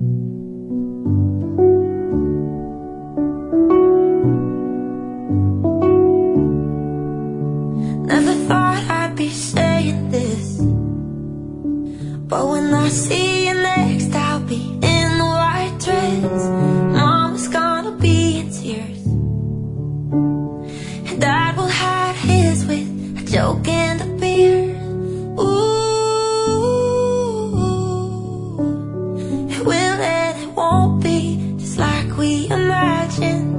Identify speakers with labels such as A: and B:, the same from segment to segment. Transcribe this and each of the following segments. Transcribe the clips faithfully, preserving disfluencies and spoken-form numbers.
A: Never thought I'd be saying this, but when I see you next, I'll be in the white dress. Mama's gonna be in tears, and Dad will hide his with a joke and a beer. Ooh, it will and it won't be just like we imagined.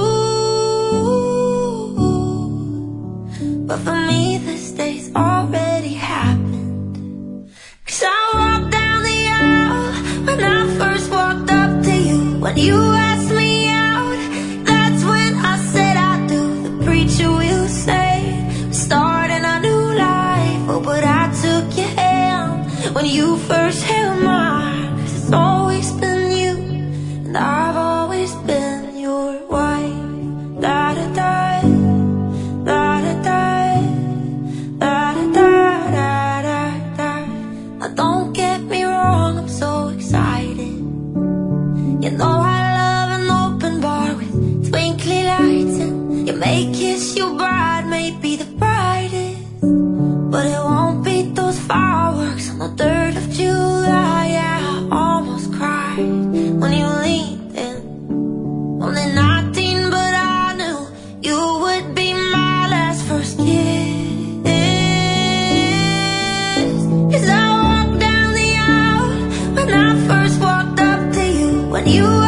A: Ooh, but for me this day's already happened. 'Cause I walked down the aisle when I first walked up to you. When you asked me out, that's when I said I do. The preacher will say we're starting a new life. Oh, but I took your hand when you first held mine. 'Cause it's always been you, and I've always been your wife. Da-da-da, da-da-da, da-da-da-da-da-da. Now don't get me wrong, I'm so excited. You know I love an open bar with twinkly lights, and you may kiss your bride, may be the brightest, but it won't beat those fireworks on the third of July. Yeah, I almost cried when you leaned in. Only nineteen, but I knew you would be my last first kiss. 'Cause I walked down the aisle when I first walked up to you. When you